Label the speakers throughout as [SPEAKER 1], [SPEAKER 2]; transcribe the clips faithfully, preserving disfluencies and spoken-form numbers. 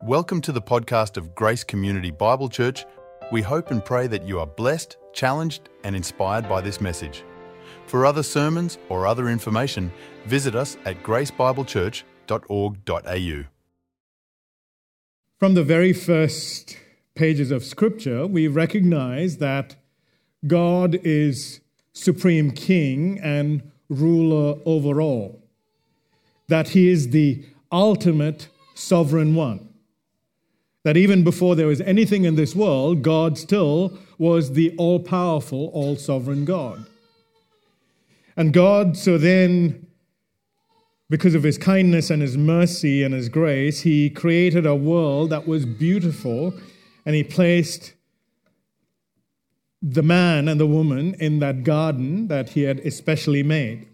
[SPEAKER 1] Welcome to the podcast of Grace Community Bible Church. We hope and pray that you are blessed, challenged, and inspired by this message. For other sermons or other information, visit us at grace bible church dot org dot a u.
[SPEAKER 2] From the very first pages of Scripture, we recognize that God is supreme king and ruler over all, that he is the ultimate sovereign one, that even before there was anything in this world, God still was the all-powerful, all-sovereign God. And God, so then, because of his kindness and his mercy and his grace, he created a world that was beautiful, and he placed the man and the woman in that garden that he had especially made.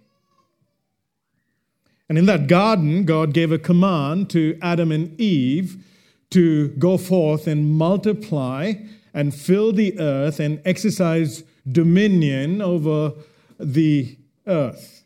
[SPEAKER 2] And in that garden, God gave a command to Adam and Eve to go forth and multiply and fill the earth and exercise dominion over the earth.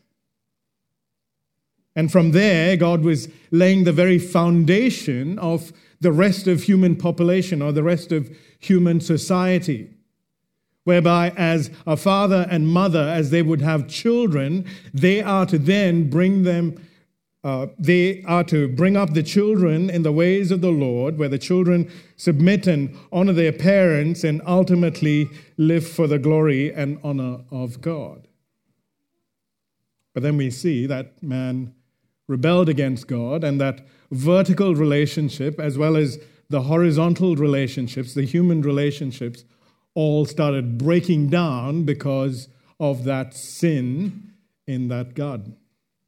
[SPEAKER 2] And from there, God was laying the very foundation of the rest of human population or the rest of human society, whereby as a father and mother, as they would have children, they are to then bring them Uh, they are to bring up the children in the ways of the Lord, where the children submit and honor their parents and ultimately live for the glory and honor of God. But then we see that man rebelled against God, and that vertical relationship, as well as the horizontal relationships, the human relationships, all started breaking down because of that sin in that garden.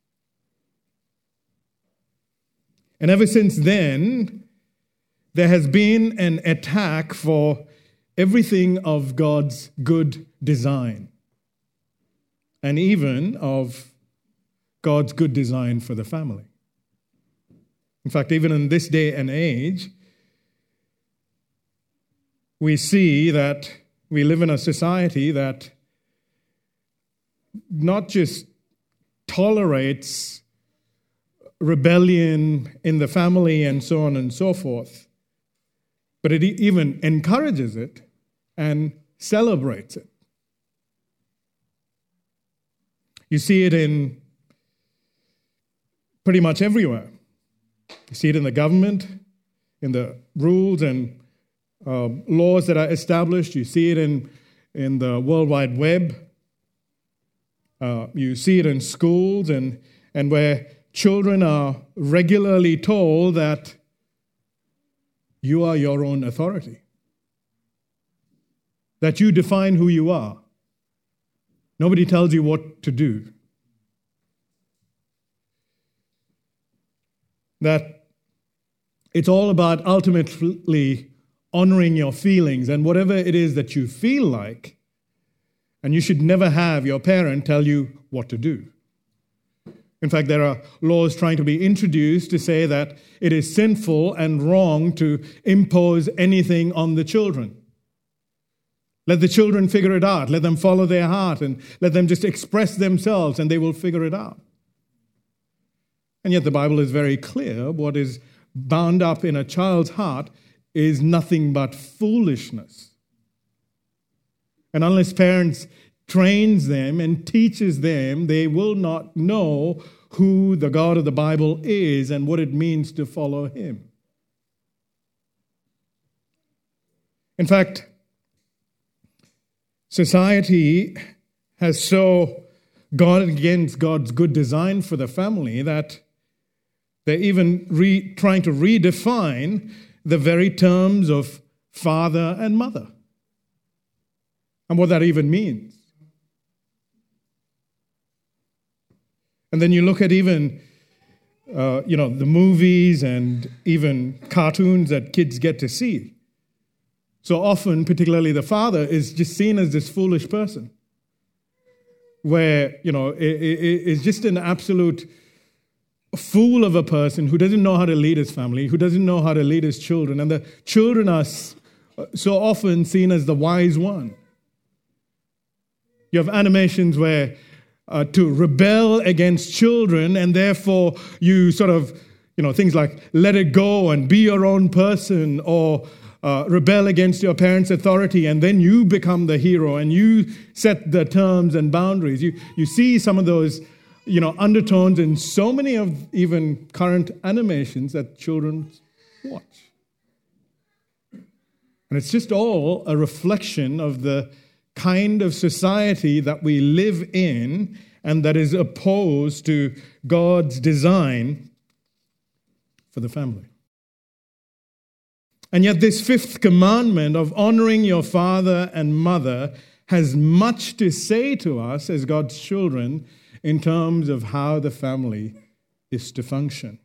[SPEAKER 2] And ever since then, there has been an attack for everything of God's good design, and even of God's good design for the family. In fact, even in this day and age, we see that we live in a society that not just tolerates rebellion in the family and so on and so forth, but it even encourages it and celebrates it. You see it in pretty much everywhere. You see it in the government, in the rules and uh, laws that are established. You see it in, in the World Wide Web. Uh, you see it in schools and, and where children are regularly told that you are your own authority, that you define who you are. Nobody tells you what to do. That it's all about ultimately honoring your feelings and whatever it is that you feel like, and you should never have your parent tell you what to do. In fact, there are laws trying to be introduced to say that it is sinful and wrong to impose anything on the children. Let the children figure it out. Let them follow their heart and let them just express themselves and they will figure it out. And yet the Bible is very clear. What is bound up in a child's heart is nothing but foolishness. And unless parents trains them and teaches them, they will not know who the God of the Bible is and what it means to follow him. In fact, society has so gone against God's good design for the family that they're even re- trying to redefine the very terms of father and mother and what that even means. And then you look at even, uh, you know, the movies and even cartoons that kids get to see. So often, particularly the father, is just seen as this foolish person where, you know, is just an absolute fool of a person who doesn't know how to lead his family, who doesn't know how to lead his children. And the children are so often seen as the wise one. You have animations where Uh, to rebel against children, and therefore you sort of You know, things like let it go and be your own person, or uh, rebel against your parents' authority, and then you become the hero and you set the terms and boundaries. You, you see some of those, you know, undertones in so many of even current animations that children watch. And it's just all a reflection of the kind of society that we live in and that is opposed to God's design for the family. And yet this fifth commandment of honoring your father and mother has much to say to us as God's children in terms of how the family is to function.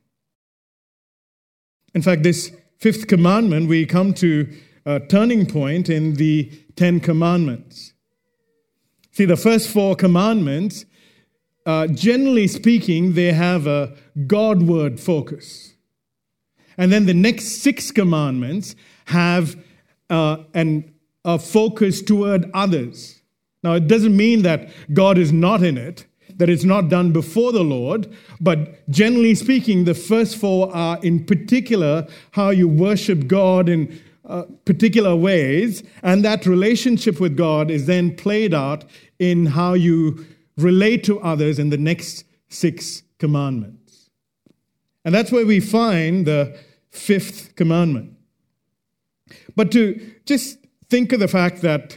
[SPEAKER 2] In fact, this fifth commandment, we come to a turning point in the Ten Commandments. See, the first four commandments, uh, generally speaking, they have a Godward focus. And then the next six commandments have uh, an, a focus toward others. Now, it doesn't mean that God is not in it, that it's not done before the Lord, but generally speaking, the first four are in particular how you worship God in uh, particular ways, and that relationship with God is then played out in how you relate to others in the next six commandments. And that's where we find the fifth commandment. But to just think of the fact that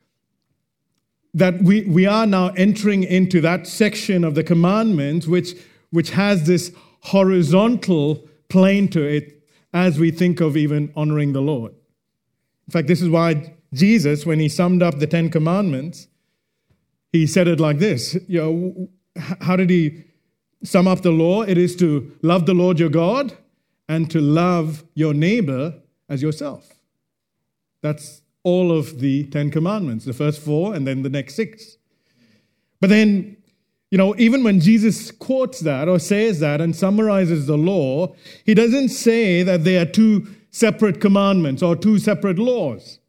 [SPEAKER 2] that we, we are now entering into that section of the commandments which, which has this horizontal plane to it as we think of even honoring the Lord. In fact, this is why Jesus, when he summed up the Ten Commandments, he said it like this. You know, how did he sum up the law? It is to love the Lord your God and to love your neighbor as yourself. That's all of the Ten Commandments, the first four and then the next six. But then, you know, even when Jesus quotes that or says that and summarizes the law, he doesn't say that they are two separate commandments or two separate laws.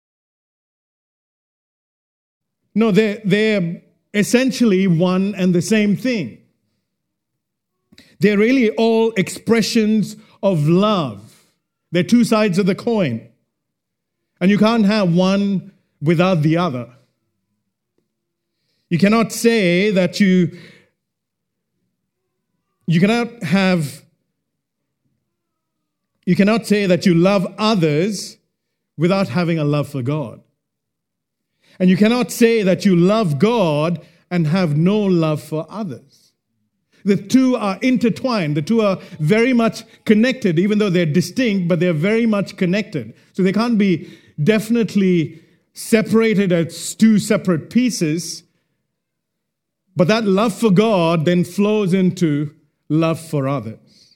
[SPEAKER 2] No, they're, they're essentially one and the same thing. They're really all expressions of love. They're two sides of the coin. And you can't have one without the other. You cannot say that you, you cannot have, you cannot say that you love others without having a love for God. And you cannot say that you love God and have no love for others. The two are intertwined. The two are very much connected, even though they're distinct, but they're very much connected. So they can't be definitely separated as two separate pieces, but that love for God then flows into love for others.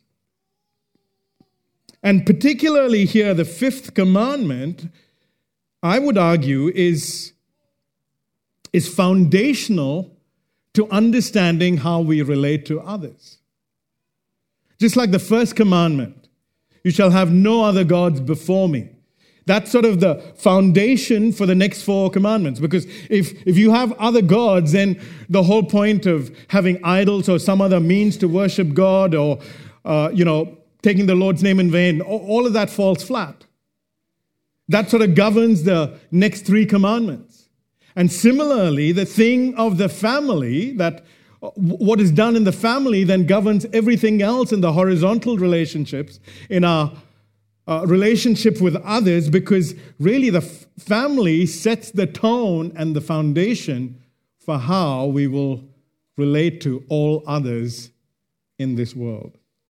[SPEAKER 2] And particularly here, the fifth commandment, I would argue, is, is foundational to understanding how we relate to others. Just like the first commandment, you shall have no other gods before me. That's sort of the foundation for the next four commandments. Because if, if you have other gods, then the whole point of having idols or some other means to worship God or, uh, you know, taking the Lord's name in vain, all of that falls flat. That sort of governs the next three commandments. And similarly, the thing of the family, that what is done in the family then governs everything else in the horizontal relationships, in our Uh, relationship with others, because really the f- family sets the tone and the foundation for how we will relate to all others in this world.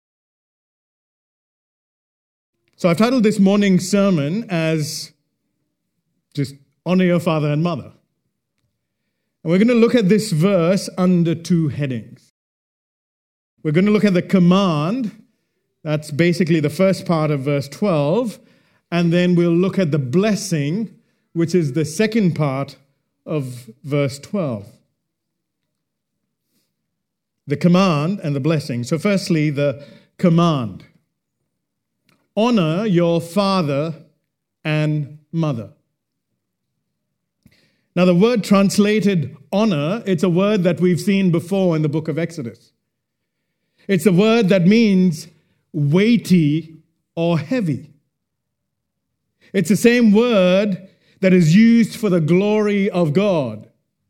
[SPEAKER 2] So I've titled this morning's sermon as just honor your father and mother. And we're going to look at this verse under two headings. We're going to look at the command. That's basically the first part of verse twelve. And then we'll look at the blessing, which is the second part of verse twelve. The command and the blessing. So firstly, the command. Honor your father and mother. Now the word translated honor, it's a word that we've seen before in the book of Exodus. It's a word that means weighty or heavy. It's the same word that is used for the glory of God,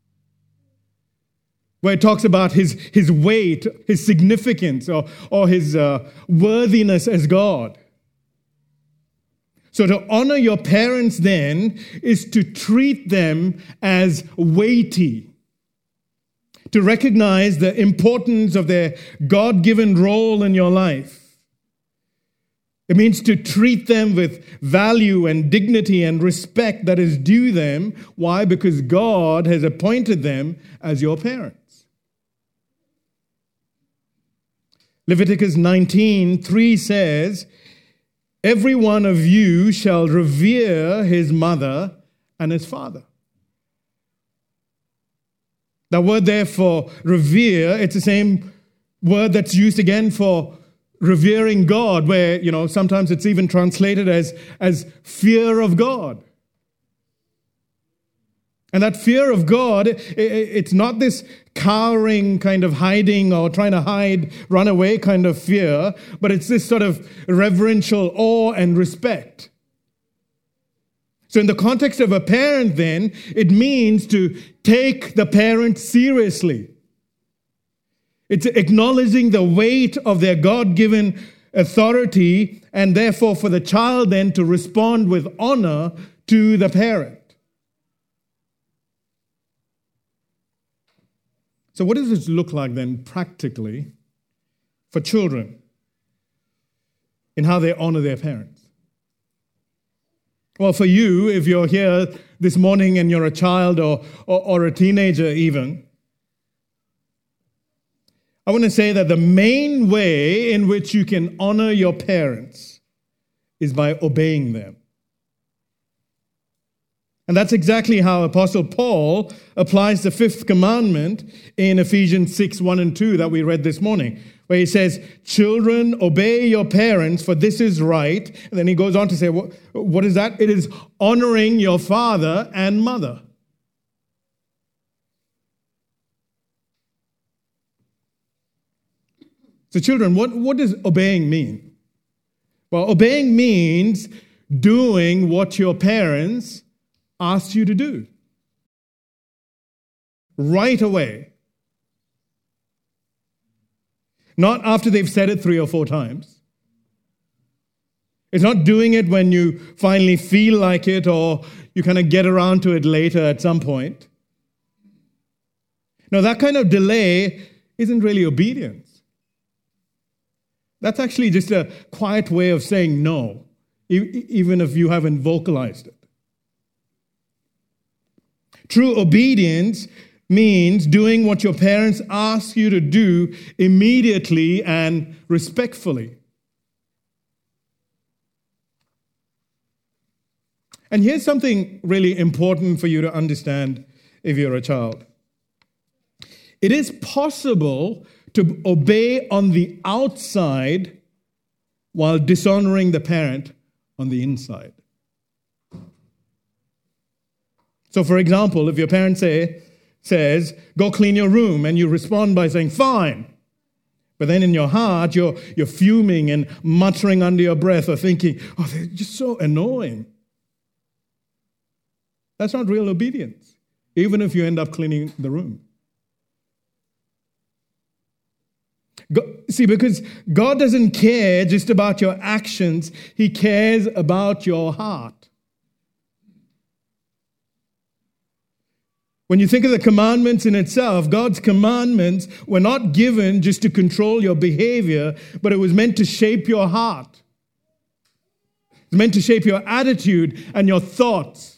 [SPEAKER 2] where it talks about his, his weight, his significance, or, or his uh, worthiness as God. So to honor your parents then is to treat them as weighty, to recognize the importance of their God-given role in your life. It means to treat them with value and dignity and respect that is due them. Why? Because God has appointed them as your parents. Leviticus nineteen three says, "Every one of you shall revere his mother and his father." The word there for revere, it's the same word that's used again for revering God, where, you know, sometimes it's even translated as, as fear of God. And that fear of God, it, it's not this cowering kind of hiding or trying to hide, run away kind of fear, but it's this sort of reverential awe and respect. So in the context of a parent then, it means to take the parent seriously. It's acknowledging the weight of their God-given authority, and therefore for the child then to respond with honor to the parent. So what does this look like then practically for children in how they honor their parents? Well, for you, if you're here this morning and you're a child or, or, or a teenager even, I want to say that the main way in which you can honor your parents is by obeying them. And that's exactly how Apostle Paul applies the fifth commandment in Ephesians six, one and two that we read this morning, where he says, "Children, obey your parents, for this is right." And then he goes on to say, what, what is that? It is honoring your father and mother. So children, what, what does obeying mean? Well, obeying means doing what your parents asked you to do. Right away. Not after they've said it three or four times. It's not doing it when you finally feel like it or you kind of get around to it later at some point. No, that kind of delay isn't really obedience. That's actually just a quiet way of saying no, e- even if you haven't vocalized it. True obedience means doing what your parents ask you to do immediately and respectfully. And here's something really important for you to understand if you're a child. It is possible to obey on the outside while dishonoring the parent on the inside. So, for example, if your parent say, says, "Go clean your room," and you respond by saying, "Fine," but then in your heart, you're, you're fuming and muttering under your breath or thinking, "Oh, they're just so annoying." That's not real obedience, even if you end up cleaning the room. God, see, because God doesn't care just about your actions, He cares about your heart. When you think of the commandments in itself, God's commandments were not given just to control your behavior, but it was meant to shape your heart. It's meant to shape your attitude and your thoughts.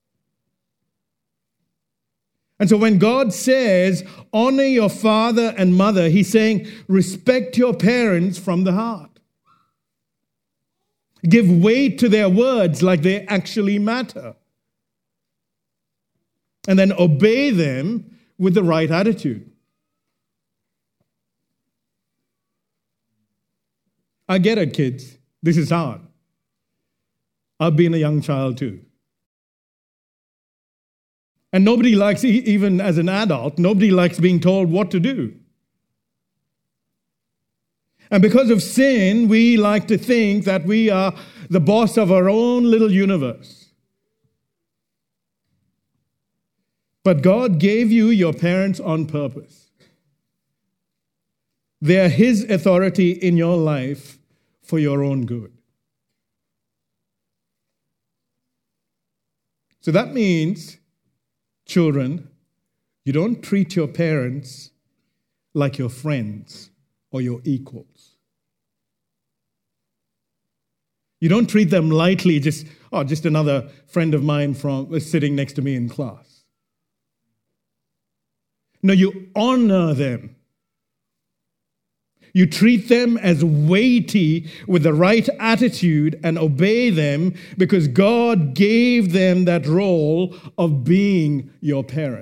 [SPEAKER 2] And so when God says, honor your father and mother, He's saying, respect your parents from the heart. Give weight to their words like they actually matter. And then obey them with the right attitude. I get it, kids. This is hard. I've been a young child too. And nobody likes, even as an adult, nobody likes being told what to do. And because of sin, we like to think that we are the boss of our own little universe. But God gave you your parents on purpose. They are His authority in your life for your own good. So that means, children, you don't treat your parents like your friends or your equals. You don't treat them lightly, just, oh, just another friend of mine from sitting next to me in class. No, you honor them. You treat them as weighty with the right attitude and obey them because God gave them that role of being your parent.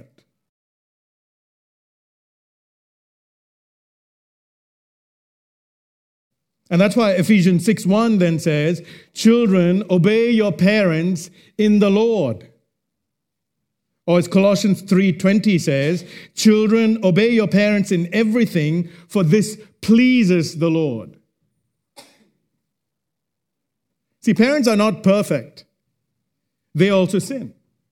[SPEAKER 2] And that's why Ephesians six one then says, children, obey your parents in the Lord. Or as Colossians three twenty says, children, obey your parents in everything, for this pleases the Lord. See, parents are not perfect. They also sin.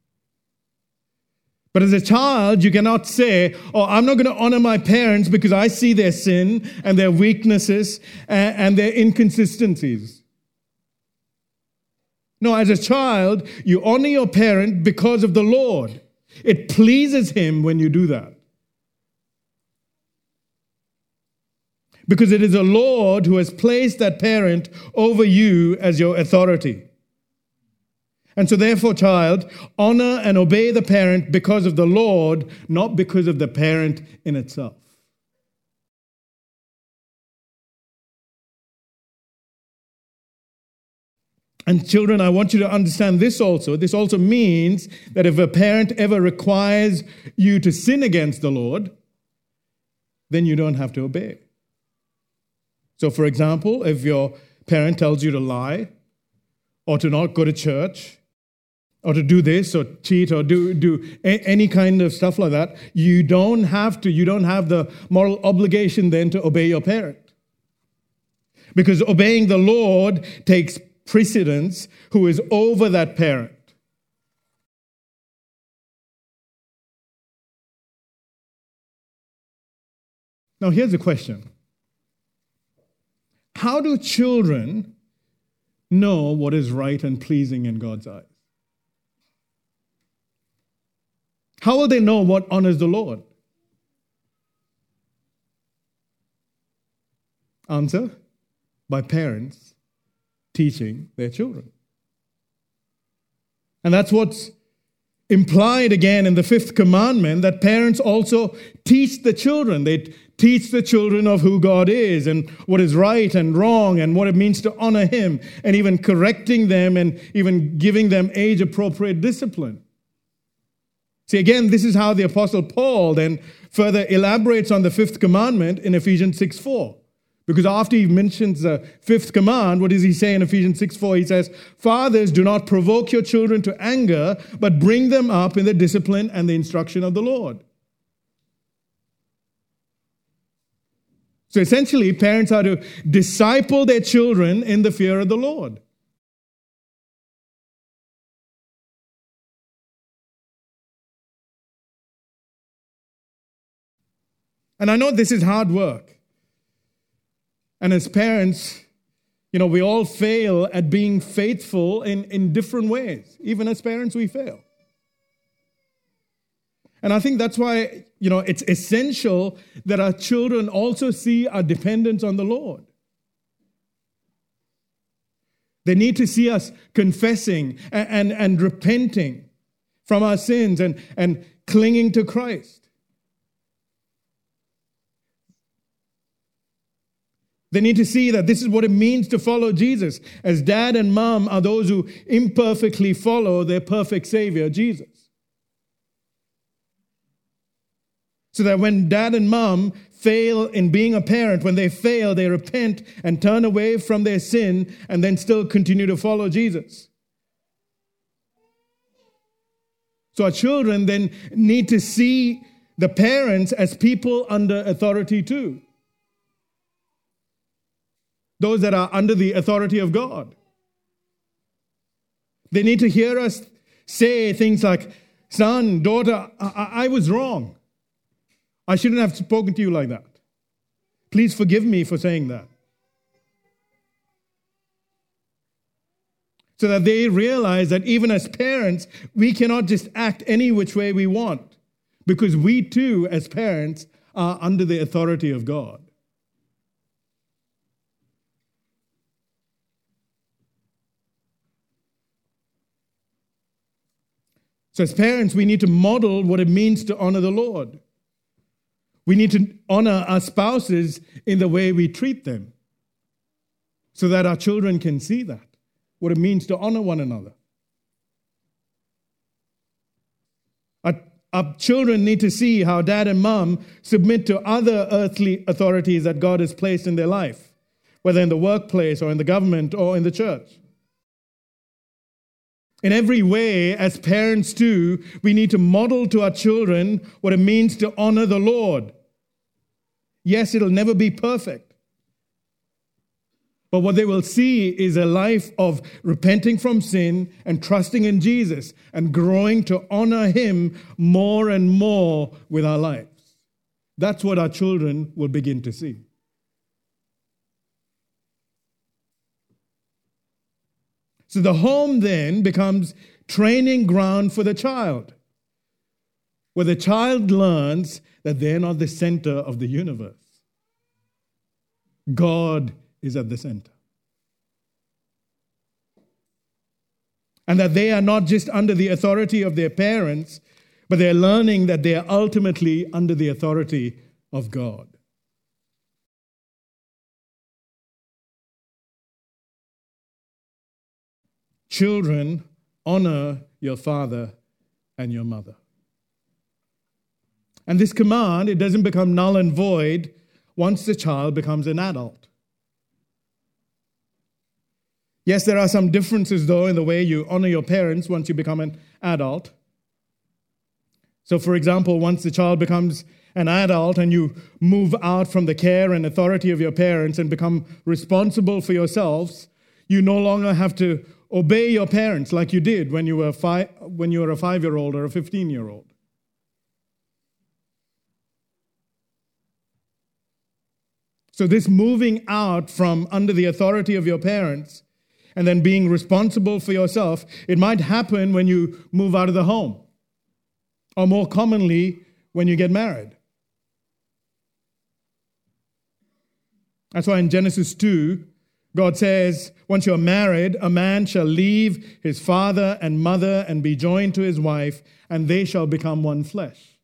[SPEAKER 2] But as a child, you cannot say, oh, I'm not going to honor my parents because I see their sin and their weaknesses and, and their inconsistencies. No, as a child, you honor your parent because of the Lord. It pleases Him when you do that. Because it is the Lord who has placed that parent over you as your authority. And so therefore, child, honor and obey the parent because of the Lord, not because of the parent in itself. And children, I want you to understand this also. This also means that if a parent ever requires you to sin against the Lord, then you don't have to obey. So for example, if your parent tells you to lie, or to not go to church, or to do this, or cheat, or do, do a- any kind of stuff like that, you don't have to, you don't have the moral obligation then to obey your parent. Because obeying the Lord takes precedence, who is over that parent. Now here's a question. How do children know what is right and pleasing in God's eyes? How will they know what honors the Lord? Answer, by parents teaching their children. And that's what's implied again in the fifth commandment, that parents also teach the children. They teach the children of who God is and what is right and wrong and what it means to honor Him, and even correcting them and even giving them age-appropriate discipline. See, again, this is how the Apostle Paul then further elaborates on the fifth commandment in Ephesians six four. Because after he mentions the fifth command, what does he say in Ephesians six four? He says, fathers, do not provoke your children to anger, but bring them up in the discipline and the instruction of the Lord. So essentially, parents are to disciple their children in the fear of the Lord. And I know this is hard work. And as parents, you know, we all fail at being faithful in, in different ways. Even as parents, we fail. And I think that's why, you know, it's essential that our children also see our dependence on the Lord. They need to see us confessing and, and, and repenting from our sins and, and clinging to Christ. They need to see that this is what it means to follow Jesus, as dad and mom are those who imperfectly follow their perfect Savior, Jesus. So that when dad and mom fail in being a parent, when they fail, they repent and turn away from their sin and then still continue to follow Jesus. So our children then need to see the parents as people under authority too. those that are under the authority of God. They need to hear us say things like, son, daughter, I, I was wrong. I shouldn't have spoken to you like that. Please forgive me for saying that. So that they realize that even as parents, we cannot just act any which way we want, because we too, as parents, are under the authority of God. So as parents, we need to model what it means to honor the Lord. We need to honor our spouses in the way we treat them, so that our children can see that, what it means to honor one another. Our, our children need to see how dad and mom submit to other earthly authorities that God has placed in their life, whether in the workplace or in the government or in the church. In every way, as parents too, we need to model to our children what it means to honor the Lord. Yes, it'll never be perfect. But what they will see is a life of repenting from sin and trusting in Jesus and growing to honor Him more and more with our lives. That's what our children will begin to see. So the home then becomes training ground for the child, where the child learns that they're not the center of the universe. God is at the center. And that they are not just under the authority of their parents, but they're learning that they are ultimately under the authority of God. Children, honor your father and your mother. And this command, it doesn't become null and void once the child becomes an adult. Yes, there are some differences, though, in the way you honor your parents once you become an adult. So, for example, once the child becomes an adult and you move out from the care and authority of your parents and become responsible for yourselves, you no longer have to obey your parents like you did when you were five, when you were a five-year-old or a fifteen-year-old. So this moving out from under the authority of your parents and then being responsible for yourself, it might happen when you move out of the home, or more commonly, when you get married. That's why in Genesis two, God says, once you're married, a man shall leave his father and mother and be joined to his wife, and they shall become one flesh.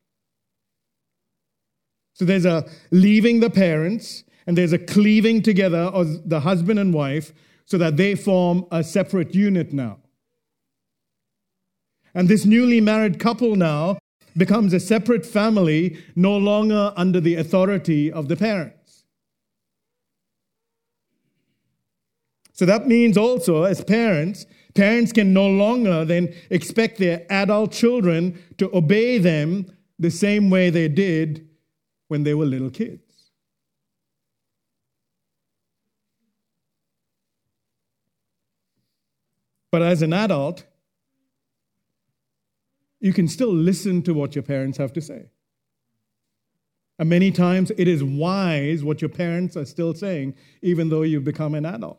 [SPEAKER 2] So there's a leaving the parents, and there's a cleaving together of the husband and wife so that they form a separate unit now. And this newly married couple now becomes a separate family, no longer under the authority of the parents. So that means also, as parents, parents can no longer then expect their adult children to obey them the same way they did when they were little kids. But as an adult, you can still listen to what your parents have to say. And many times it is wise what your parents are still saying, even though you've become an adult.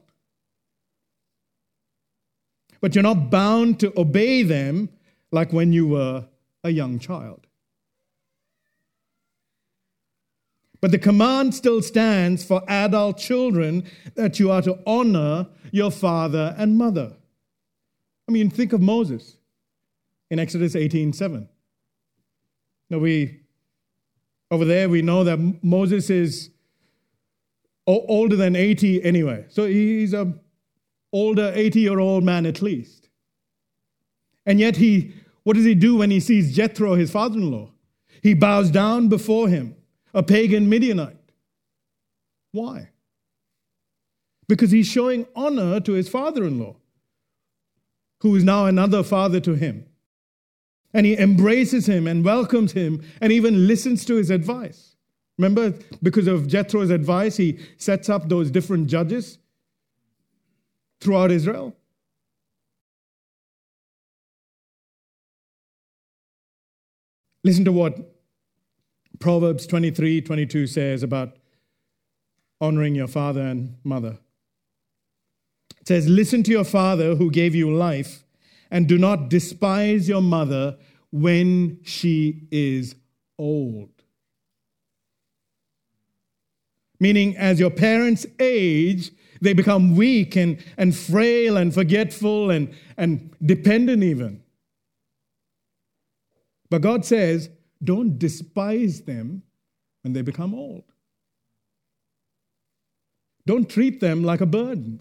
[SPEAKER 2] But you're not bound to obey them like when you were a young child. But the command still stands for adult children that you are to honor your father and mother. I mean, think of Moses in Exodus eighteen seven. Now we, over there, we know that Moses is o- older than eighty anyway. So he's a older eighty-year-old man at least. And yet he, what does he do when he sees Jethro, his father-in-law? He bows down before him, a pagan Midianite. Why? Because he's showing honor to his father-in-law, who is now another father to him. And he embraces him and welcomes him and even listens to his advice. Remember, because of Jethro's advice, he sets up those different judges throughout Israel. Listen to what Proverbs twenty-three twenty-two says about honoring your father and mother. It says, listen to your father who gave you life, and do not despise your mother when she is old. Meaning, as your parents age, they become weak and, and frail and forgetful and, and dependent even. But God says, don't despise them when they become old. Don't treat them like a burden.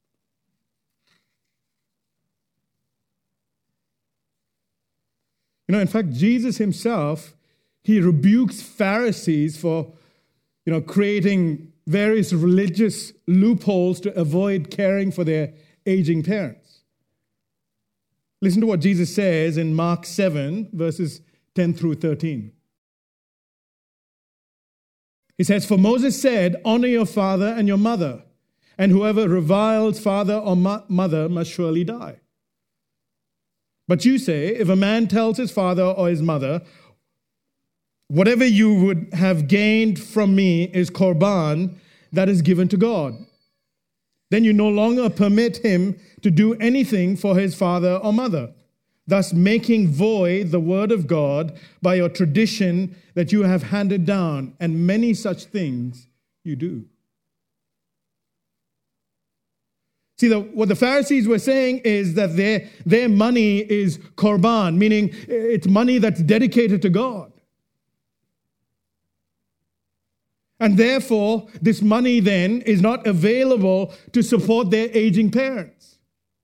[SPEAKER 2] You know, in fact, Jesus himself, he rebukes Pharisees for, you know, creating various religious loopholes to avoid caring for their aging parents. Listen to what Jesus says in Mark seven, verses ten through thirteen. He says, for Moses said, honor your father and your mother, and whoever reviles father or mo- mother must surely die. But you say, if a man tells his father or his mother, whatever you would have gained from me is korban, that is given to God, then you no longer permit him to do anything for his father or mother, thus making void the word of God by your tradition that you have handed down, and many such things you do. See, the, what the Pharisees were saying is that their, their money is korban, meaning it's money that's dedicated to God. And therefore, this money then is not available to support their aging parents.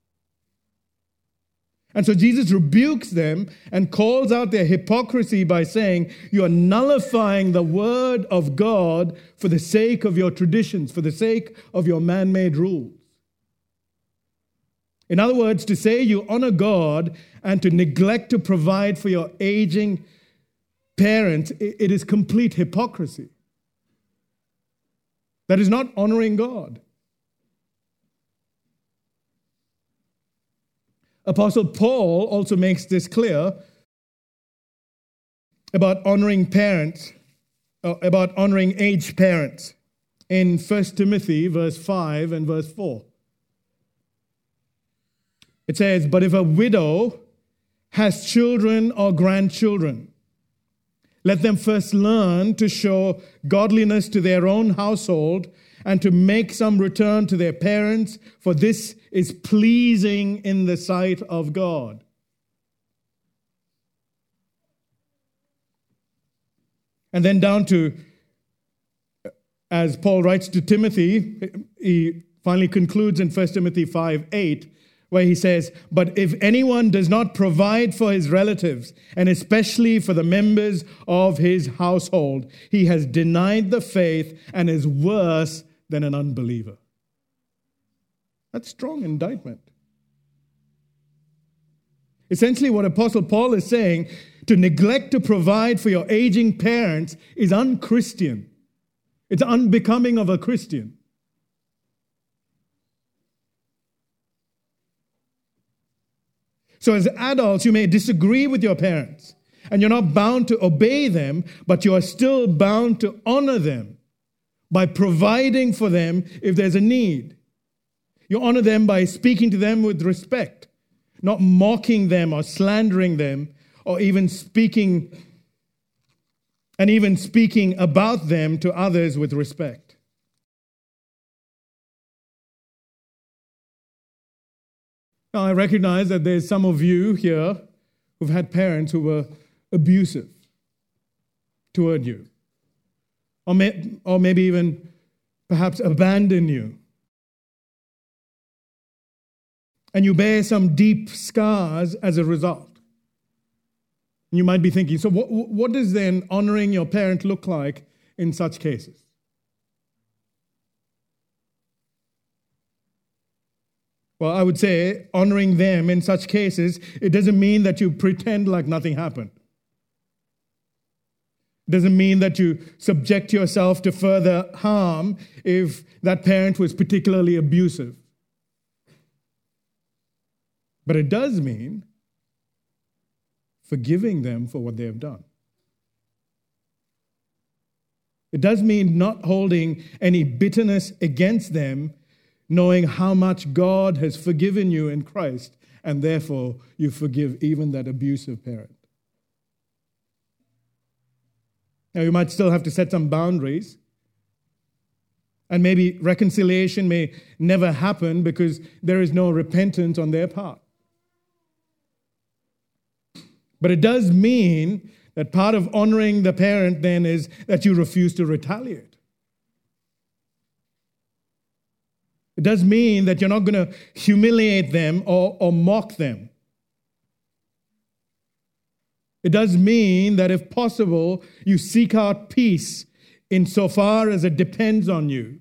[SPEAKER 2] And so Jesus rebukes them and calls out their hypocrisy by saying, you are nullifying the word of God for the sake of your traditions, for the sake of your man-made rules. In other words, to say you honor God and to neglect to provide for your aging parents, it is complete hypocrisy. That is not honoring God. Apostle Paul also makes this clear about honoring parents, uh, about honoring aged parents in First Timothy verse five and verse four. It says, but if a widow has children or grandchildren, let them first learn to show godliness to their own household and to make some return to their parents, for this is pleasing in the sight of God. And then down to, as Paul writes to Timothy, he finally concludes in First Timothy five eight, where he says, but if anyone does not provide for his relatives, and especially for the members of his household, he has denied the faith and is worse than an unbeliever. That's strong indictment. Essentially, what Apostle Paul is saying, to neglect to provide for your aging parents is unchristian. It's unbecoming of a Christian. So as adults, you may disagree with your parents, and you're not bound to obey them, but you are still bound to honor them by providing for them if there's a need. You honor them by speaking to them with respect, not mocking them or slandering them, or even speaking, and even speaking about them to others with respect. Now, I recognize that there's some of you here who've had parents who were abusive toward you, or, may, or maybe even perhaps abandon you. And you bear some deep scars as a result. You might be thinking, so what, what does then honoring your parent look like in such cases? Well, I would say honoring them in such cases, it doesn't mean that you pretend like nothing happened. It doesn't mean that you subject yourself to further harm if that parent was particularly abusive. But it does mean forgiving them for what they have done. It does mean not holding any bitterness against them, knowing how much God has forgiven you in Christ, and therefore you forgive even that abusive parent. Now, you might still have to set some boundaries, and maybe reconciliation may never happen because there is no repentance on their part. But it does mean that part of honoring the parent then is that you refuse to retaliate. It does mean that you're not going to humiliate them or, or mock them. It does mean that if possible, you seek out peace insofar as it depends on you.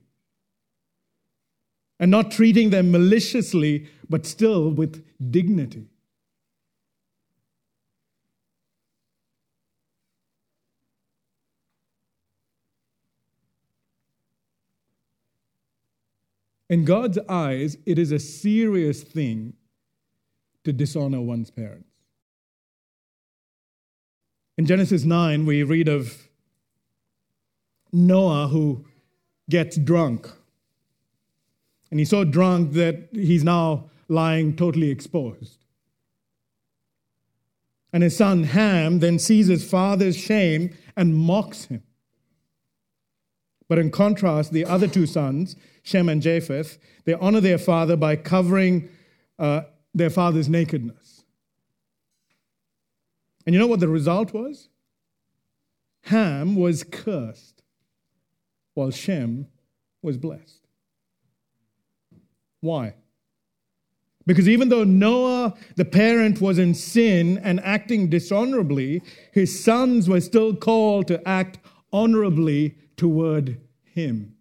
[SPEAKER 2] And not treating them maliciously, but still with dignity. In God's eyes, it is a serious thing to dishonor one's parents. In Genesis nine, we read of Noah who gets drunk. And he's so drunk that he's now lying totally exposed. And his son Ham then sees his father's shame and mocks him. But in contrast, the other two sons, Shem and Japheth, they honor their father by covering uh, their father's nakedness. And you know what the result was? Ham was cursed, while Shem was blessed. Why? Because even though Noah, the parent, was in sin and acting dishonorably, his sons were still called to act honorably toward him.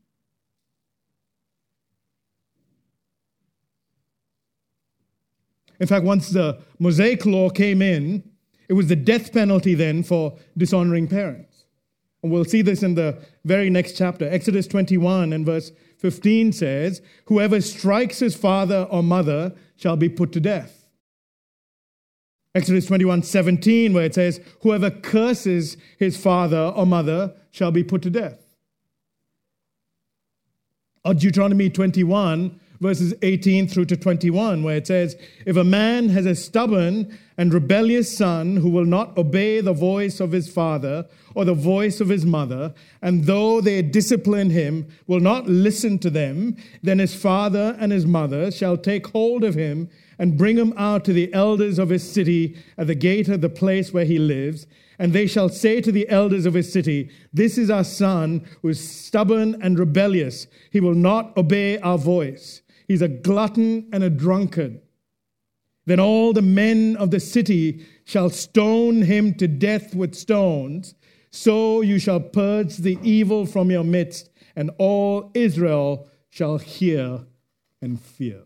[SPEAKER 2] In fact, once the Mosaic law came in, it was the death penalty then for dishonoring parents. And we'll see this in the very next chapter. Exodus twenty-one and verse fifteen says, "Whoever strikes his father or mother shall be put to death." Exodus twenty-one seventeen, where it says, "Whoever curses his father or mother shall be put to death." Or Deuteronomy twenty-one, verses eighteen through to twenty-one, where it says, "If a man has a stubborn and rebellious son who will not obey the voice of his father or the voice of his mother, and though they discipline him, will not listen to them, then his father and his mother shall take hold of him and bring him out to the elders of his city at the gate of the place where he lives. And they shall say to the elders of his city, 'This is our son who is stubborn and rebellious. He will not obey our voice. He's a glutton and a drunkard.' Then all the men of the city shall stone him to death with stones. So you shall purge the evil from your midst, and all Israel shall hear and fear."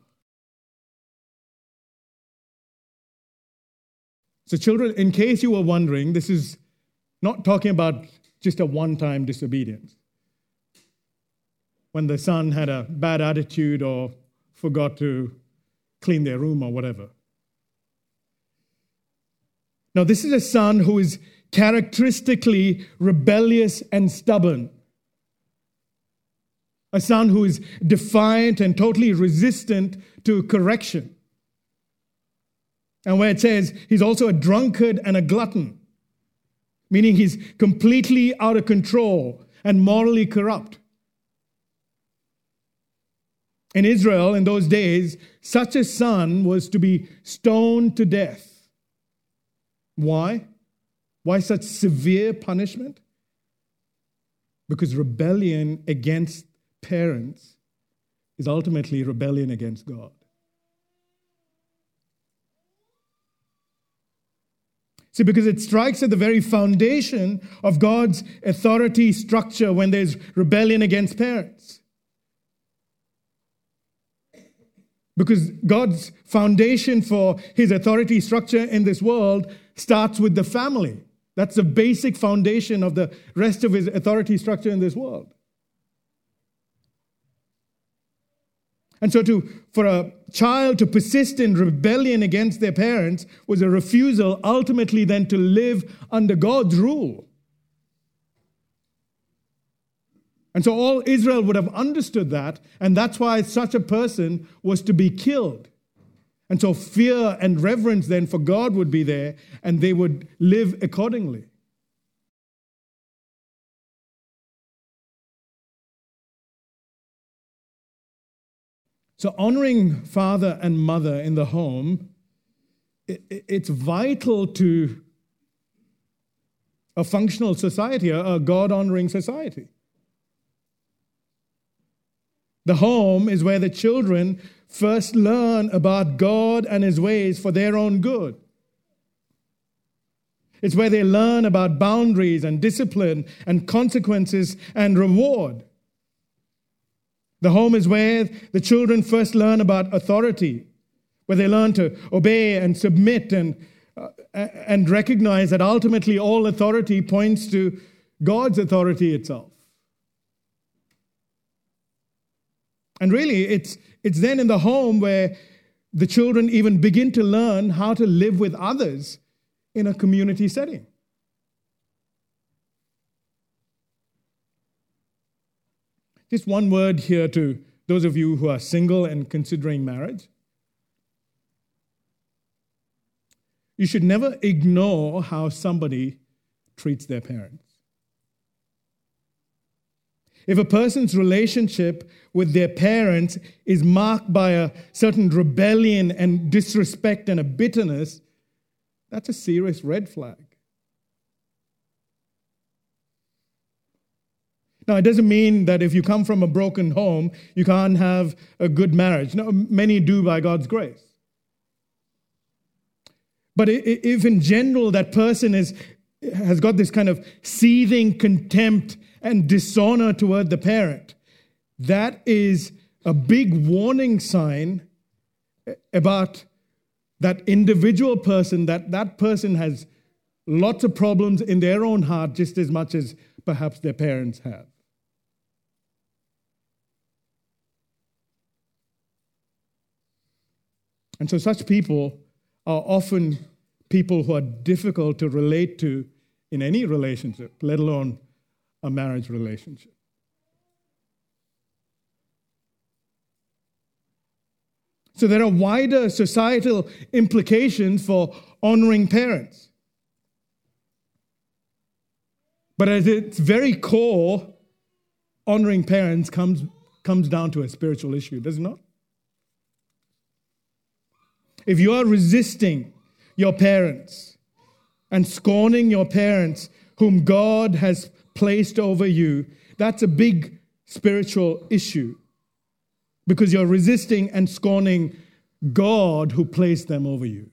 [SPEAKER 2] So children, in case you were wondering, this is not talking about just a one-time disobedience. When the son had a bad attitude or forgot to clean their room or whatever. Now, this is a son who is characteristically rebellious and stubborn. A son who is defiant and totally resistant to correction. And where it says he's also a drunkard and a glutton, meaning he's completely out of control and morally corrupt. In Israel, in those days, such a son was to be stoned to death. Why? Why such severe punishment? Because rebellion against parents is ultimately rebellion against God. See, because it strikes at the very foundation of God's authority structure when there's rebellion against parents. Because God's foundation for his authority structure in this world starts with the family. That's the basic foundation of the rest of his authority structure in this world. And so to, for a child to persist in rebellion against their parents was a refusal ultimately then to live under God's rule. And so all Israel would have understood that, and that's why such a person was to be killed. And so fear and reverence then for God would be there, and they would live accordingly. So honoring father and mother in the home, it's vital to a functional society, a God-honoring society. The home is where the children first learn about God and His ways for their own good. It's where they learn about boundaries and discipline and consequences and reward. The home is where the children first learn about authority, where they learn to obey and submit and, uh, and recognize that ultimately all authority points to God's authority itself. And really, it's, it's then in the home where the children even begin to learn how to live with others in a community setting. Just one word here to those of you who are single and considering marriage. You should never ignore how somebody treats their parents. If a person's relationship with their parents is marked by a certain rebellion and disrespect and a bitterness, that's a serious red flag. Now, it doesn't mean that if you come from a broken home, you can't have a good marriage. No, many do by God's grace. But if in general that person is, has got this kind of seething contempt and dishonor toward the parent, that is a big warning sign about that individual person, that that person has lots of problems in their own heart just as much as perhaps their parents have. And so such people are often people who are difficult to relate to in any relationship, let alone a marriage relationship. So there are wider societal implications for honoring parents. But at its very core, honoring parents comes, comes down to a spiritual issue, does it not? If you are resisting your parents and scorning your parents whom God has placed over you, that's a big spiritual issue because you're resisting and scorning God who placed them over you.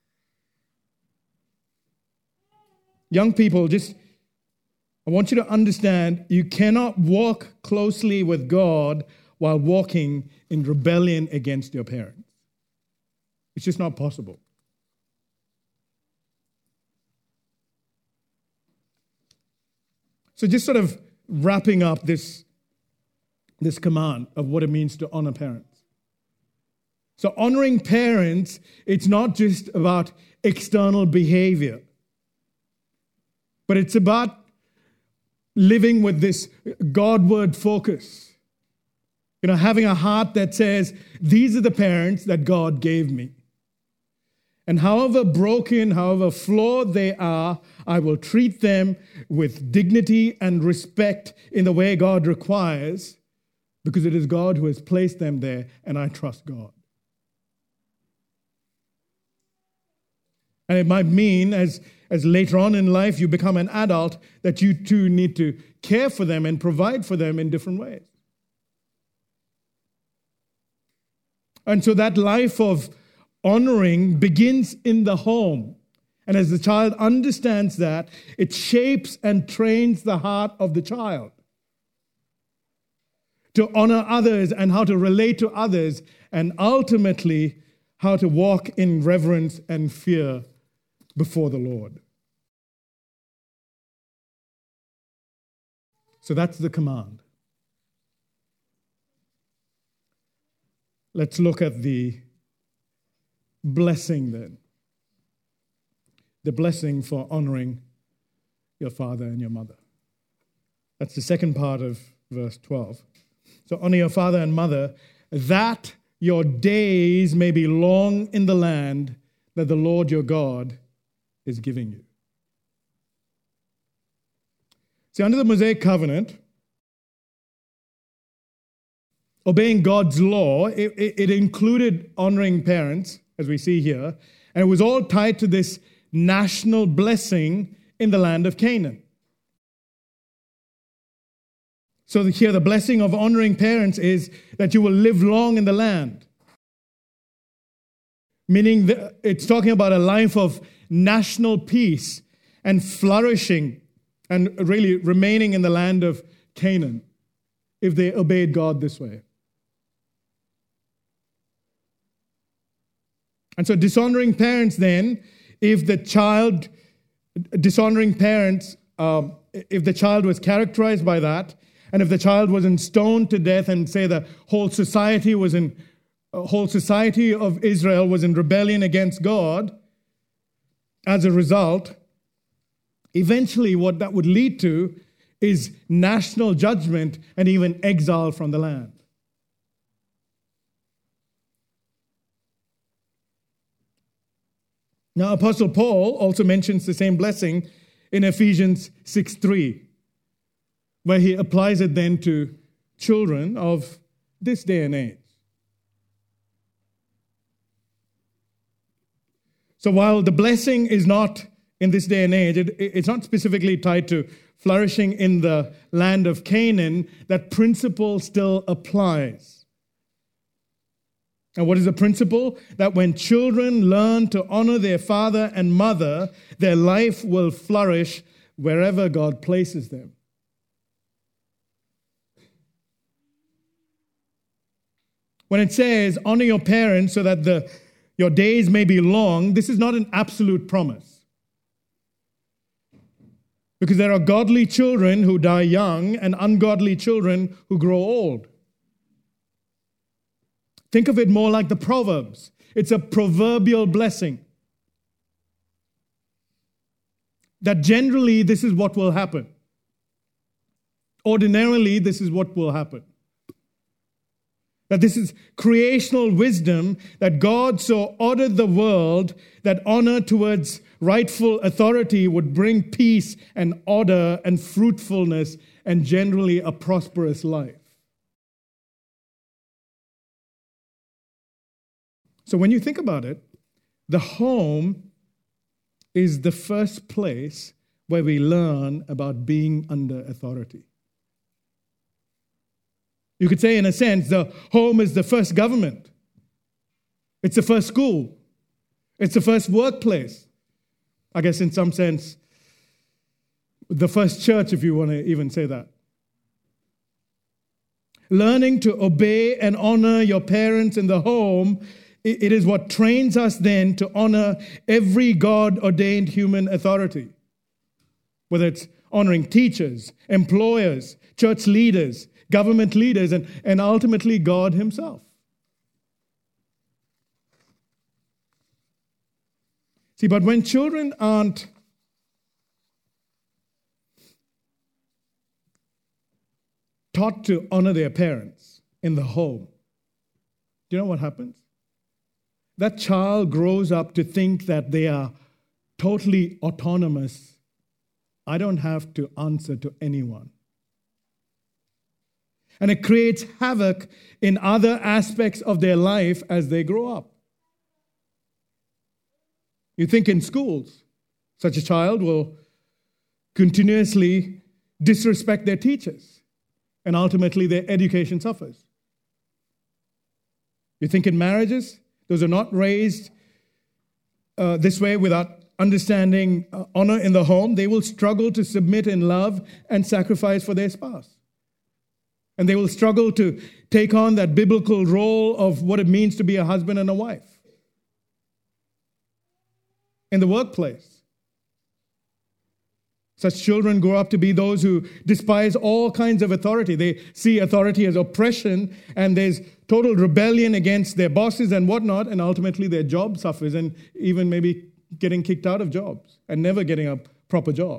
[SPEAKER 2] Young people, just I want you to understand you cannot walk closely with God while walking in rebellion against your parents. It's just not possible. So just sort of wrapping up this, this command of what it means to honor parents. So honoring parents, it's not just about external behavior, but it's about living with this Godward focus. You know, having a heart that says, these are the parents that God gave me. And however broken, however flawed they are, I will treat them with dignity and respect in the way God requires, because it is God who has placed them there, and I trust God. And it might mean, as, as later on in life you become an adult, that you too need to care for them and provide for them in different ways. And so that life of honoring begins in the home. And as the child understands that, it shapes and trains the heart of the child to honor others and how to relate to others, and ultimately how to walk in reverence and fear before the Lord. So that's the command. let's look at the blessing then. The blessing for honoring your father and your mother. That's the second part of verse twelve. So honor your father and mother, that your days may be long in the land that the Lord your God is giving you. See, under the Mosaic covenant, obeying God's law, it, it, it included honoring parents, as we see here, and it was all tied to this national blessing in the land of Canaan. So here the blessing of honoring parents is that you will live long in the land. Meaning that it's talking about a life of national peace and flourishing and really remaining in the land of Canaan if they obeyed God this way. And so dishonoring parents then, if the child, dishonoring parents, um, if the child was characterized by that, and if the child wasn't stoned to death and say the whole society was in, uh, whole society of Israel was in rebellion against God, as a result, eventually what that would lead to is national judgment and even exile from the land. Now, Apostle Paul also mentions the same blessing in Ephesians six three, where he applies it then to children of this day and age. So while the blessing is not in this day and age, it, it's not specifically tied to flourishing in the land of Canaan, that principle still applies. And what is the principle? That when children learn to honor their father and mother, their life will flourish wherever God places them. When it says, honor your parents so that the, your days may be long, this is not an absolute promise. Because there are godly children who die young and ungodly children who grow old. Think of it more like the Proverbs. It's a proverbial blessing. That generally this is what will happen. Ordinarily, this is what will happen. That this is creational wisdom, that God so ordered the world that honor towards rightful authority would bring peace and order and fruitfulness and generally a prosperous life. So when you think about it, the home is the first place where we learn about being under authority. You could say, in a sense, the home is the first government. It's the first school. It's the first workplace. I guess in some sense, the first church, if you want to even say that. Learning to obey and honor your parents in the home, it is what trains us then to honor every God-ordained human authority. Whether it's honoring teachers, employers, church leaders, government leaders, and, and ultimately God himself. See, but when children aren't taught to honor their parents in the home, do you know what happens? That child grows up to think that they are totally autonomous. I don't have to answer to anyone. And it creates havoc in other aspects of their life as they grow up. You think in schools, such a child will continuously disrespect their teachers, and ultimately their education suffers. You think in marriages, those are not raised uh, this way without understanding uh, honor in the home, they will struggle to submit in love and sacrifice for their spouse. And they will struggle to take on that biblical role of what it means to be a husband and a wife. In the workplace, Such children grow up to be those who despise all kinds of authority. They see authority as oppression, and there's total rebellion against their bosses and whatnot, and ultimately their job suffers, and even maybe getting kicked out of jobs and never getting a proper job.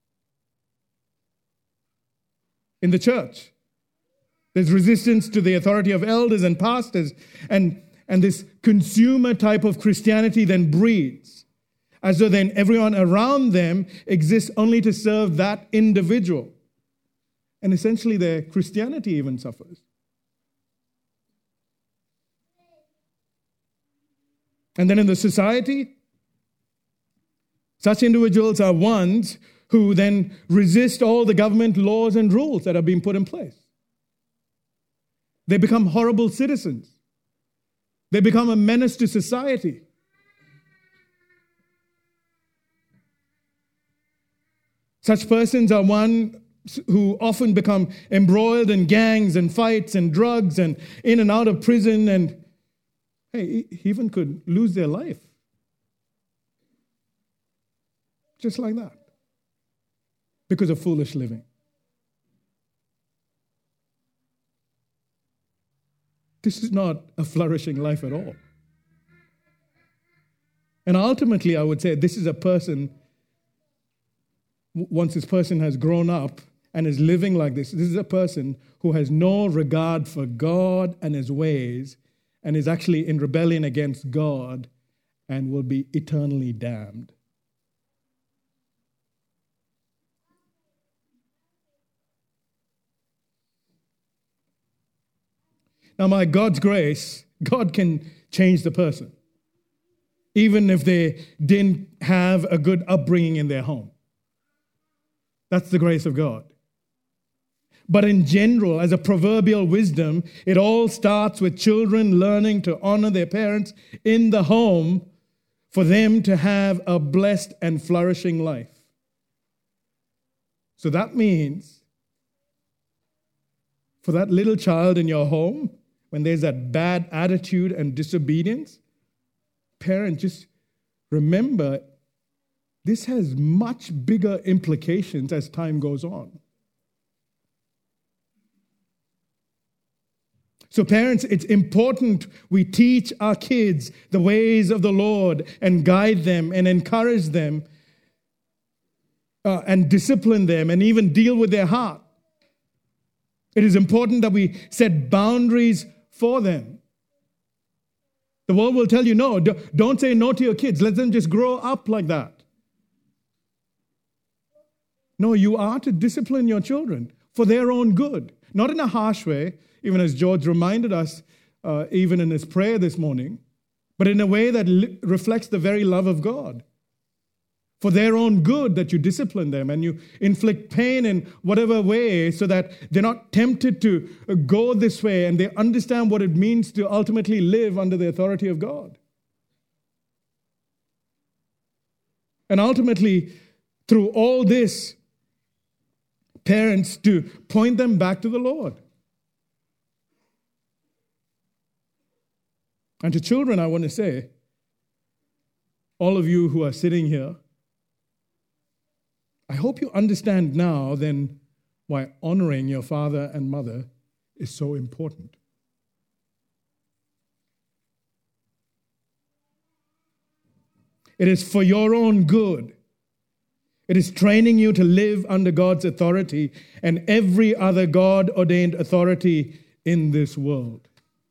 [SPEAKER 2] In the church, there's resistance to the authority of elders and pastors, and, and this consumer type of Christianity then breeds, as though then everyone around them exists only to serve that individual. And essentially their Christianity even suffers. And then in the society, such individuals are ones who then resist all the government laws and rules that are being put in place. They become horrible citizens. They become a menace to society. Such persons are one who often become embroiled in gangs and fights and drugs and in and out of prison, and hey, even could lose their life. Just like that. Because of foolish living. This is not a flourishing life at all. And ultimately, I would say this is a person, once this person has grown up and is living like this, this is a person who has no regard for God and his ways and is actually in rebellion against God and will be eternally damned. Now, by God's grace, God can change the person, even if they didn't have a good upbringing in their home. That's the grace of God. But in general, as a proverbial wisdom, it all starts with children learning to honor their parents in the home for them to have a blessed and flourishing life. So that means for that little child in your home, when there's that bad attitude and disobedience, parent, just remember this has much bigger implications as time goes on. So parents, it's important we teach our kids the ways of the Lord and guide them and encourage them uh, and discipline them and even deal with their heart. It is important that we set boundaries for them. The world will tell you, no, don't say no to your kids. Let them just grow up like that. No, you are to discipline your children for their own good. Not in a harsh way, even as George reminded us, uh, even in his prayer this morning, but in a way that li- reflects the very love of God. For their own good that you discipline them and you inflict pain in whatever way so that they're not tempted to go this way and they understand what it means to ultimately live under the authority of God. And ultimately, through all this, parents to point them back to the Lord. And to children, I want to say, all of you who are sitting here, I hope you understand now then why honoring your father and mother is so important. It is for your own good. It is training you to live under God's authority and every other God-ordained authority in this world.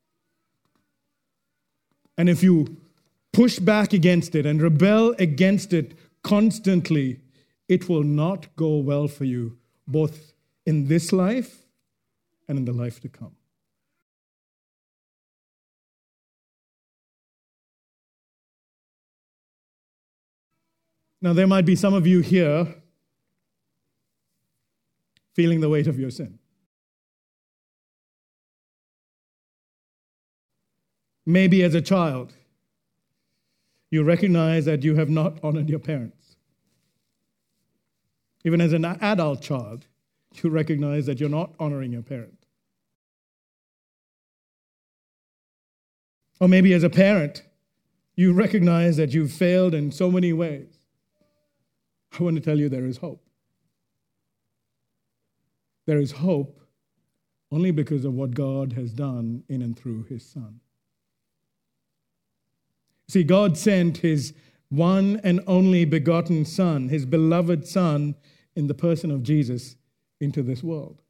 [SPEAKER 2] And if you push back against it and rebel against it constantly, it will not go well for you, both in this life and in the life to come. Now, there might be some of you here feeling the weight of your sin. Maybe as a child, you recognize that you have not honored your parents. Even as an adult child, you recognize that you're not honoring your parent. Or maybe as a parent, you recognize that you've failed in so many ways. I want to tell you there is hope. there is hope only because of what God has done in and through his Son. See, God sent his one and only begotten Son, his beloved Son, in the person of Jesus, into this world.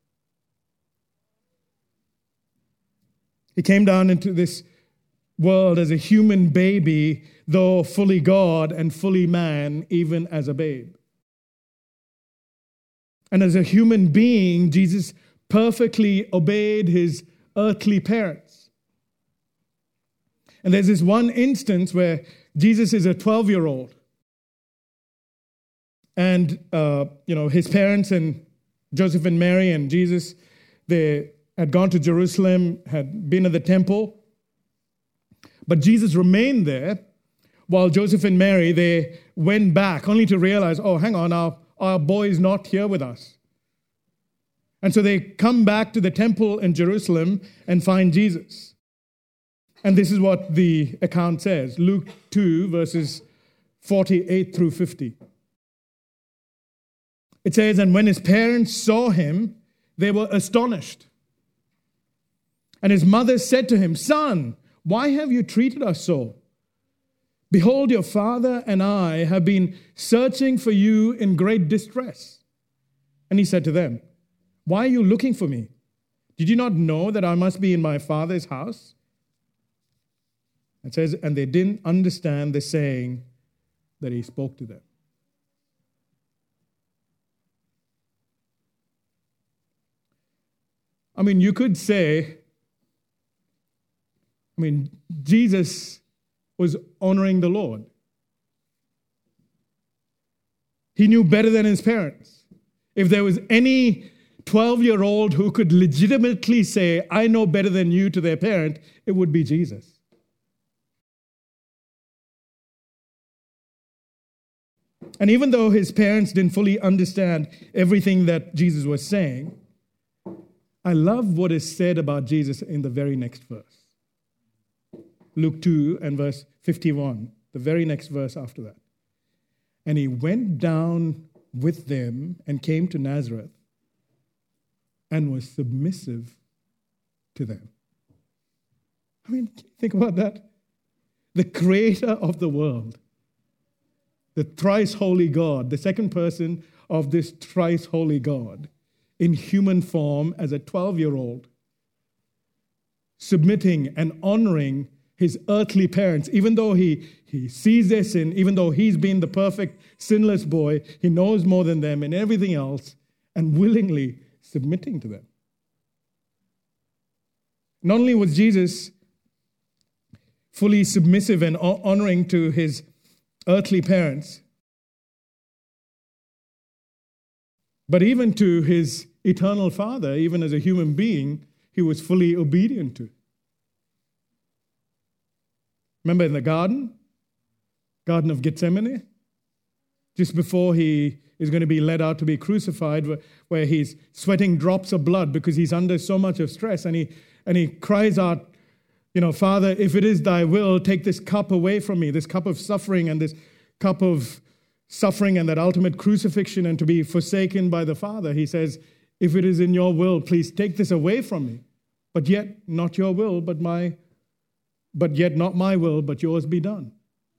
[SPEAKER 2] He came down into this world as a human baby, though fully God and fully man, even as a babe. And as a human being, Jesus perfectly obeyed his earthly parents. And there's this one instance where Jesus is a twelve-year-old. And, uh, you know, his parents and Joseph and Mary and Jesus, they had gone to Jerusalem, had been at the temple. But Jesus remained there while Joseph and Mary, they went back only to realize, oh, hang on, our, our boy is not here with us. And so they come back to the temple in Jerusalem and find Jesus. And this is what the account says, Luke two, verses forty-eight through fifty. It says, and when his parents saw him, they were astonished. And his mother said to him, Son, why have you treated us so? Behold, your father and I have been searching for you in great distress. And he said to them, why are you looking for me? Did you not know that I must be in my father's house? It says, and they didn't understand the saying that he spoke to them. I mean, you could say, I mean, Jesus was honoring the Lord. He knew better than his parents. If there was any twelve-year-old who could legitimately say, I know better than you to their parent, it would be Jesus. And even though his parents didn't fully understand everything that Jesus was saying, I love what is said about Jesus in the very next verse. Luke two and verse fifty-one, the very next verse after that. And he went down with them and came to Nazareth and was submissive to them. I mean, think about that. The creator of the world, the thrice holy God, the second person of this thrice holy God, in human form as a twelve-year-old, submitting and honoring his earthly parents, even though he, he sees their sin, even though he's been the perfect, sinless boy, he knows more than them and everything else, and willingly submitting to them. Not only was Jesus fully submissive and honoring to his earthly parents, but even to his eternal Father, even as a human being, he was fully obedient to. Remember in the garden, Garden of Gethsemane, just before he is going to be led out to be crucified, where, where he's sweating drops of blood because he's under so much of stress, and he and he cries out, you know, Father, if it is thy will, take this cup away from me, this cup of suffering and this cup of suffering and that ultimate crucifixion and to be forsaken by the Father. He says, if it is in your will, please take this away from me. But yet, not your will, but my But yet not my will, but yours be done.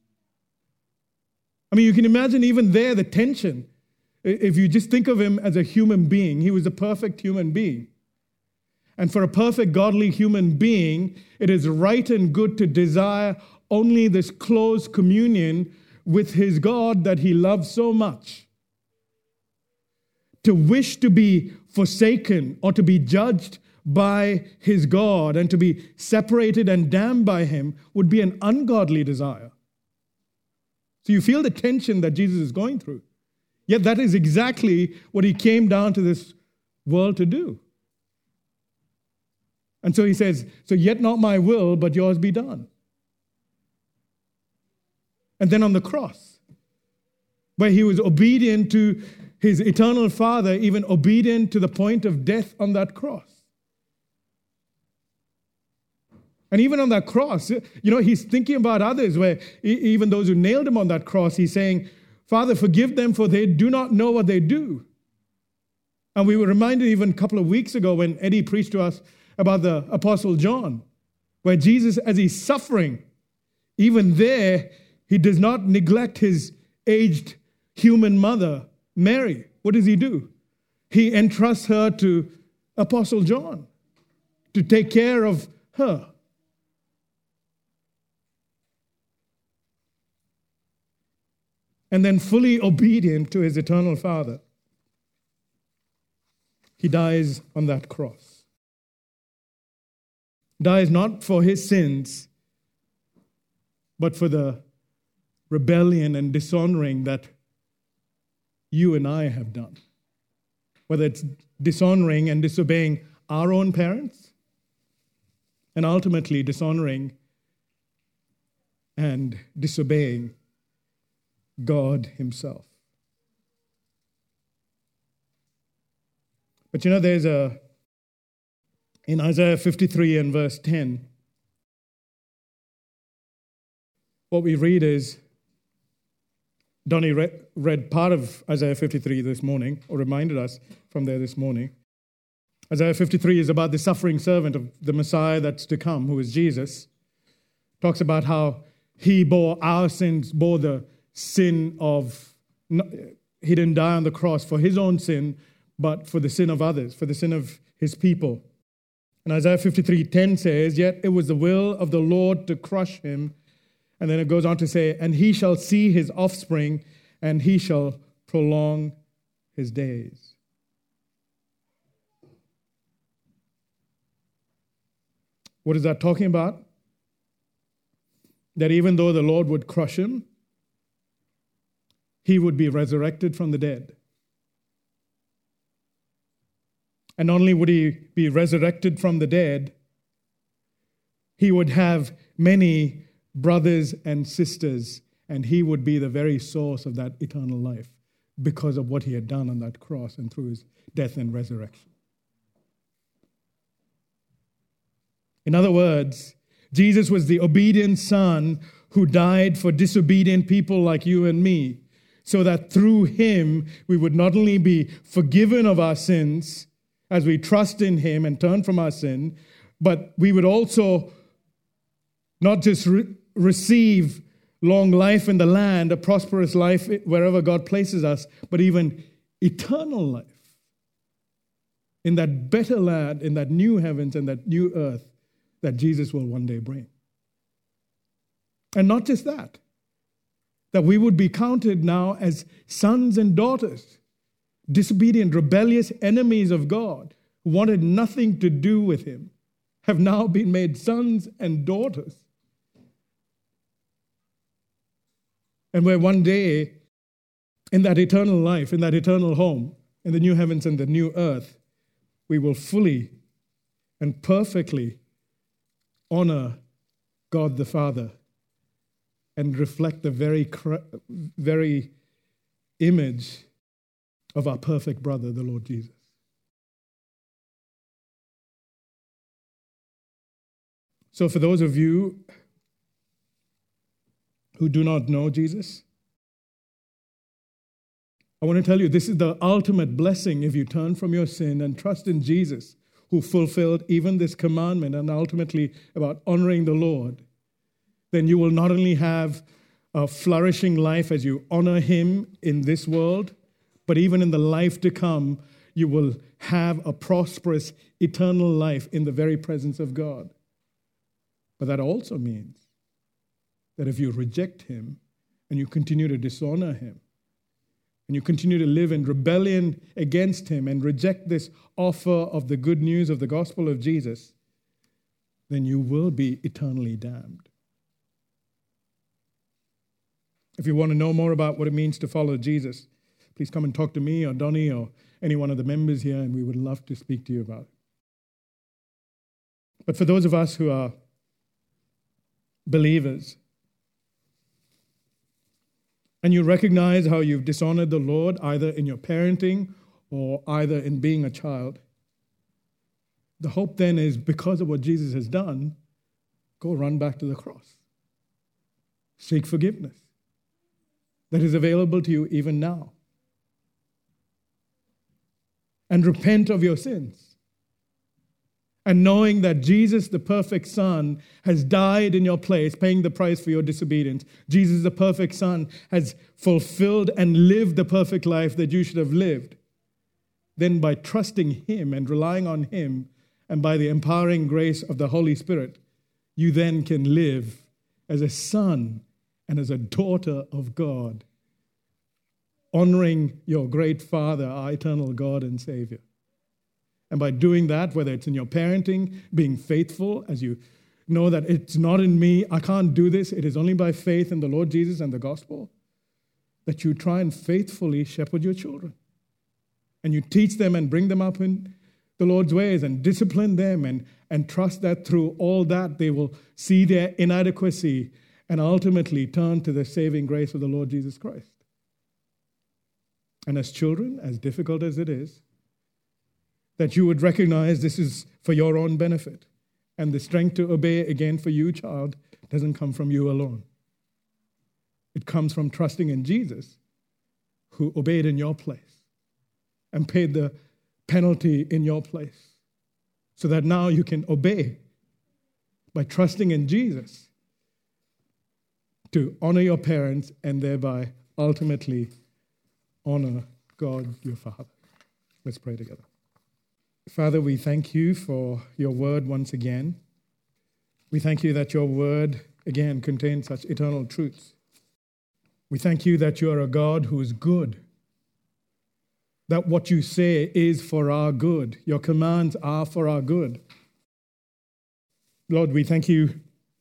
[SPEAKER 2] I mean, you can imagine even there the tension. If you just think of him as a human being, he was a perfect human being. And for a perfect godly human being, it is right and good to desire only this close communion with his God that he loves so much. To wish to be forsaken or to be judged by his God and to be separated and damned by him would be an ungodly desire. So you feel the tension that Jesus is going through. Yet that is exactly what he came down to this world to do. And so he says, so yet not my will, but yours be done. And then on the cross, where he was obedient to his eternal Father, even obedient to the point of death on that cross. And even on that cross, you know, he's thinking about others, where even those who nailed him on that cross, he's saying, Father, forgive them, for they do not know what they do. And we were reminded even a couple of weeks ago when Eddie preached to us about the Apostle John, where Jesus, as he's suffering, even there, he does not neglect his aged human mother, Mary. What does he do? He entrusts her to Apostle John to take care of her. And then fully obedient to his eternal Father, he dies on that cross. Dies not for his sins, but for the rebellion and dishonoring that you and I have done. Whether it's dishonoring and disobeying our own parents, and ultimately dishonoring and disobeying God himself. But you know, there's a, in Isaiah fifty-three and verse ten, what we read is, Donnie read, read part of Isaiah fifty-three this morning, or reminded us from there this morning. Isaiah fifty-three is about the suffering servant of the Messiah that's to come, who is Jesus. Talks about how he bore our sins, bore the sin of, he didn't die on the cross for his own sin, but for the sin of others, for the sin of his people. And Isaiah fifty-three ten says, yet it was the will of the Lord to crush him. And then it goes on to say, and he shall see his offspring, and he shall prolong his days. What is that talking about? That even though the Lord would crush him, he would be resurrected from the dead. And not only would he be resurrected from the dead, he would have many brothers and sisters, and he would be the very source of that eternal life because of what he had done on that cross and through his death and resurrection. In other words, Jesus was the obedient Son who died for disobedient people like you and me, so that through him we would not only be forgiven of our sins as we trust in him and turn from our sin, but we would also not just re- receive long life in the land, a prosperous life wherever God places us, but even eternal life in that better land, in that new heavens and that new earth that Jesus will one day bring. And not just that, that we would be counted now as sons and daughters, disobedient, rebellious enemies of God, who wanted nothing to do with him, have now been made sons and daughters. And where one day, in that eternal life, in that eternal home, in the new heavens and the new earth, we will fully and perfectly honor God the Father and reflect the very, very image of our perfect brother, the Lord Jesus. So for those of you who do not know Jesus, I want to tell you this is the ultimate blessing if you turn from your sin and trust in Jesus, who fulfilled even this commandment and ultimately about honoring the Lord. Then you will not only have a flourishing life as you honor him in this world, but even in the life to come, you will have a prosperous, eternal life in the very presence of God. But that also means that if you reject him and you continue to dishonor him, and you continue to live in rebellion against him and reject this offer of the good news of the gospel of Jesus, then you will be eternally damned. If you want to know more about what it means to follow Jesus, please come and talk to me or Donnie or any one of the members here, and we would love to speak to you about it. But for those of us who are believers, and you recognize how you've dishonored the Lord either in your parenting or either in being a child, the hope then is because of what Jesus has done, go run back to the cross. Seek forgiveness that is available to you even now. and repent of your sins. And knowing that Jesus, the perfect Son, has died in your place, paying the price for your disobedience. Jesus, the perfect Son, has fulfilled and lived the perfect life that you should have lived. Then by trusting him and relying on him, and by the empowering grace of the Holy Spirit, you then can live as a son and as a daughter of God, honoring your great Father, our eternal God and Savior. And by doing that, whether it's in your parenting, being faithful, as you know that it's not in me, I can't do this, it is only by faith in the Lord Jesus and the gospel, that you try and faithfully shepherd your children. And you teach them and bring them up in the Lord's ways and discipline them and, and trust that through all that they will see their inadequacy and ultimately turn to the saving grace of the Lord Jesus Christ. And as children, as difficult as it is, that you would recognize this is for your own benefit. And the strength to obey, again, for you, child, doesn't come from you alone. It comes from trusting in Jesus, who obeyed in your place and paid the penalty in your place, so that now you can obey by trusting in Jesus to honor your parents and thereby ultimately honor God, your Father. Let's pray together. Father, we thank you for your word once again. We thank you that your word, again, contains such eternal truths. We thank you that you are a God who is good, that what you say is for our good. Your commands are for our good. Lord, we thank you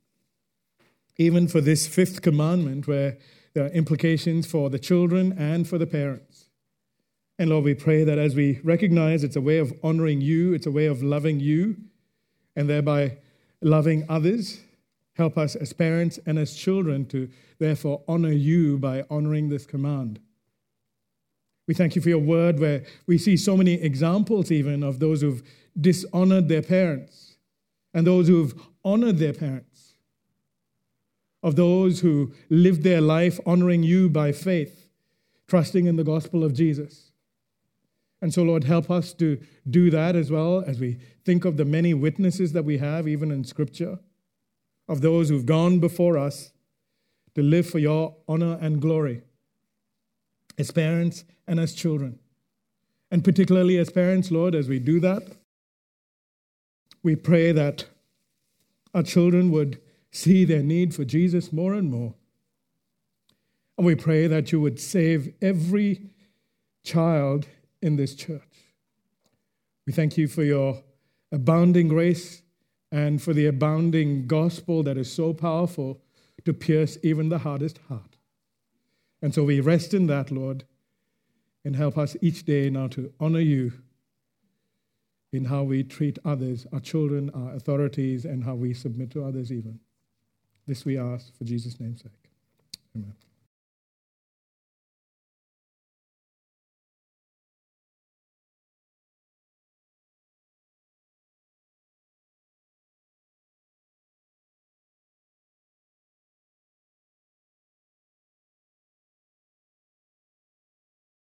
[SPEAKER 2] even for this fifth commandment where there are implications for the children and for the parents. And Lord, we pray that as we recognize it's a way of honoring you, it's a way of loving you, and thereby loving others, help us as parents and as children to therefore honor you by honoring this command. We thank you for your word where we see so many examples even of those who've dishonored their parents and those who've honored their parents, of those who lived their life honoring you by faith, trusting in the gospel of Jesus. And so, Lord, help us to do that as well as we think of the many witnesses that we have, even in Scripture, of those who've gone before us to live for your honor and glory as parents and as children. And particularly as parents, Lord, as we do that, we pray that our children would see their need for Jesus more and more. And we pray that you would save every child in this church. We thank you for your abounding grace and for the abounding gospel that is so powerful to pierce even the hardest heart. And so we rest in that, Lord, and help us each day now to honor you in how we treat others, our children, our authorities, and how we submit to others even. This we ask for Jesus' name's sake. Amen.